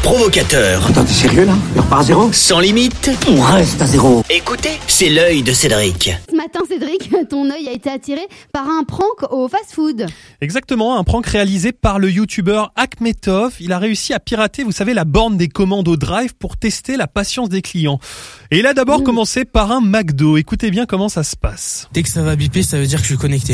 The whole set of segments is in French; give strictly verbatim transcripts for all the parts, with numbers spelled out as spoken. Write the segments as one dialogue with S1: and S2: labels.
S1: provocateur.
S2: Attends, t'es sérieux là? Il repart à zéro?
S1: Sans limite,
S2: on reste à zéro.
S1: Écoutez, c'est l'œil de Cédric.
S3: Ce matin, Cédric, ton œil a été attiré par un prank au fast-food.
S4: Exactement, un prank réalisé par le youtubeur Akhmetov. Il a réussi à pirater, vous savez, la borne des commandes au drive pour tester la patience des clients. Et il a d'abord mmh. commencé par un McDo. Écoutez bien comment ça se passe.
S5: Dès que ça va biper, ça veut dire que je suis connecté.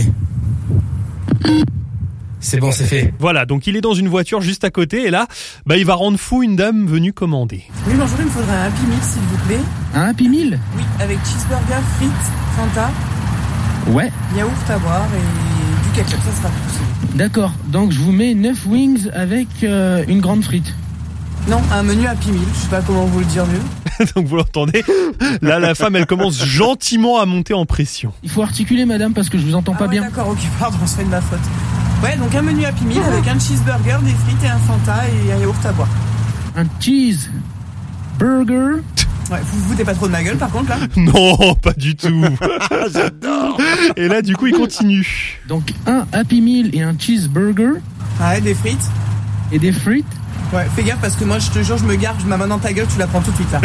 S5: C'est bon, c'est fait.
S4: Voilà, donc il est dans une voiture juste à côté et là, bah il va rendre fou une dame venue commander.
S6: Oui, bonjour, il me faudrait un Happy Meal, s'il vous plaît.
S5: Un Happy Meal?
S6: Oui, avec cheeseburger, frites, Fanta.
S5: Ouais.
S6: Yaourt à boire et du ketchup, ça sera tout.
S5: D'accord, donc je vous mets neuf wings avec euh, une grande frite.
S6: Non, un menu Happy Meal, je sais pas comment vous le dire mieux.
S4: Donc vous l'entendez, là la femme elle commence gentiment à monter en pression.
S5: Il faut articuler madame parce que je vous entends
S6: ah
S5: pas
S6: ouais,
S5: bien.
S6: D'accord, ok, pardon, c'est de ma faute. Ouais, donc un menu Happy Meal avec un cheeseburger, des frites et un Fanta et un yaourt à boire.
S5: Un cheese burger.
S6: Ouais, vous vous foutez pas trop de ma gueule par contre là?
S4: Non, pas du tout. J'adore. Et là du coup il continue.
S5: Donc un Happy Meal et un cheeseburger.
S6: Ah ouais, des frites.
S5: Et des frites.
S6: Ouais, fais gaffe parce que moi je te jure, je me gare, je ma main dans ta gueule, tu la prends tout de suite là.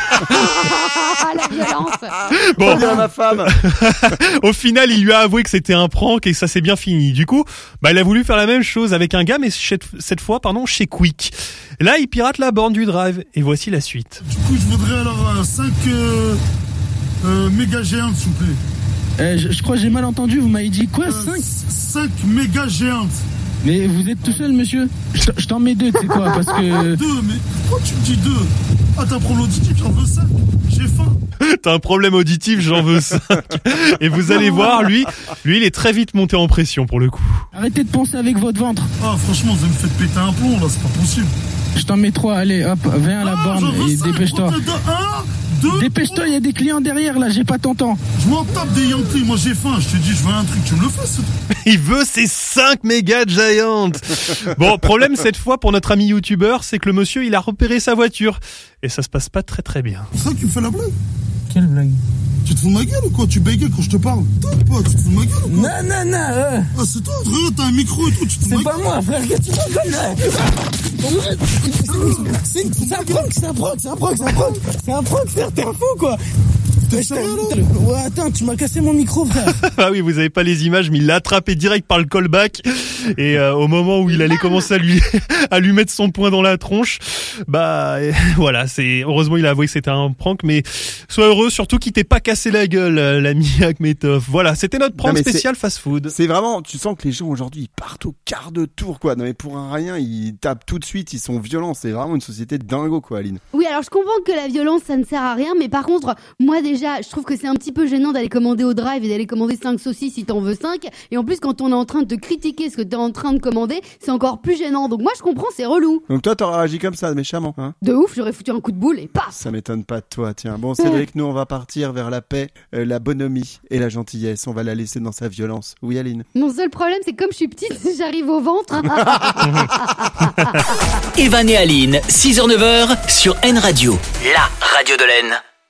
S3: La violence.
S4: Bon,
S7: bien ma femme.
S4: Au final, il lui a avoué que c'était un prank et ça s'est bien fini. Du coup, bah il a voulu faire la même chose avec un gars, mais cette fois, pardon, chez Quick. Là, il pirate la borne du drive et voici la suite.
S8: Du coup, je voudrais alors euh, cinq euh, euh, méga géantes, s'il vous plaît.
S5: Euh, je, je crois que j'ai mal entendu. Vous m'avez dit quoi? cinq
S8: cinq méga géantes.
S5: Mais vous êtes tout seul, monsieur? Je, je t'en mets deux, tu sais quoi, parce que...
S8: Deux, mais pourquoi tu me dis deux? Ah, t'as un problème auditif, j'en veux cinq. J'ai faim.
S4: T'as un problème auditif, j'en veux cinq. Et vous allez voir, lui, lui, il est très vite monté en pression pour le coup.
S5: Arrêtez de penser avec votre ventre.
S8: Ah, franchement, vous me faites péter un plomb, là, c'est pas possible.
S5: Je t'en mets trois, allez, hop, viens à la
S8: ah,
S5: borne et dépêche-toi.
S8: Deux.
S5: Dépêche-toi, il y a des clients derrière, là, j'ai pas ton temps.
S8: Je m'en tape des Yankees, moi j'ai faim, je te dis, je veux un truc, tu me le fais.
S4: Il veut ses cinq méga giants. Bon, problème cette fois pour notre ami youtubeur, c'est que le monsieur, il a repéré sa voiture. Et ça se passe pas très très bien.
S8: C'est ça qui me fait la blague?
S5: Quelle blague?
S8: Tu te fous de ma gueule ou quoi? Tu bégayes quand je te parle? Toi, pas, tu te fous de ma gueule ou quoi?
S5: Non, non, non, euh...
S8: Ah, c'est toi, regarde, t'as un micro et tout, tu te fous de ma gueule?
S5: C'est pas moi, frère, qu'est-ce que tu m'appelles là? C'est un prank, c'est un prank, c'est un prank, c'est un prank, c'est un prank, frère, t'es un fou, quoi.
S8: T'es sérieux, là?
S5: Ouais, attends, tu m'as cassé mon micro, frère.
S4: Ah oui, vous avez pas les images, mais il l'a attrapé direct par le callback. Et euh, au moment où il allait commencer à lui à lui mettre son poing dans la tronche, bah et, voilà, c'est heureusement il a avoué que c'était un prank, mais sois heureux surtout qu'il t'ait pas cassé la gueule, l'ami Akhmetov. Voilà, c'était notre prank spécial fast-food.
S7: C'est vraiment, tu sens que les gens aujourd'hui ils partent au quart de tour quoi. Non mais pour un rien, ils tapent tout de suite, ils sont violents. C'est vraiment une société de dingo quoi, Aline.
S3: Oui, alors je comprends que la violence ça ne sert à rien, mais par contre, moi déjà, je trouve que c'est un petit peu gênant d'aller commander au drive et d'aller commander cinq saucisses si t'en veux cinq. Et en plus, quand on est en train de te critiquer ce que t'es en train de commander, c'est encore plus gênant. Donc moi je comprends, c'est relou.
S7: Donc toi t'aurais réagi comme ça, méchamment, hein?
S3: De ouf, j'aurais foutu un coup de boule et paf.
S7: Ça m'étonne pas de toi, tiens. Bon Cédric, nous on va partir vers la paix, euh, la bonhomie et la gentillesse. On va la laisser dans sa violence. Oui Aline?
S3: Mon seul problème c'est que comme je suis petite, j'arrive au ventre.
S1: Evan et Aline, six heures neuf heures sur N Radio, la radio de l'Aisne.